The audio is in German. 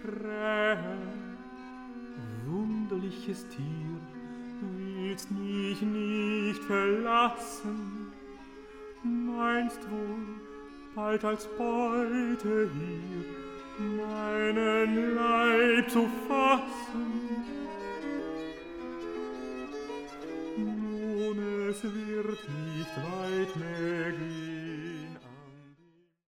Krähe. Wunderliches Tier, willst mich nicht verlassen, meinst wohl, bald als Beute hier meinen Leib zu fassen? Nun, es wird nicht weit mehr gehen,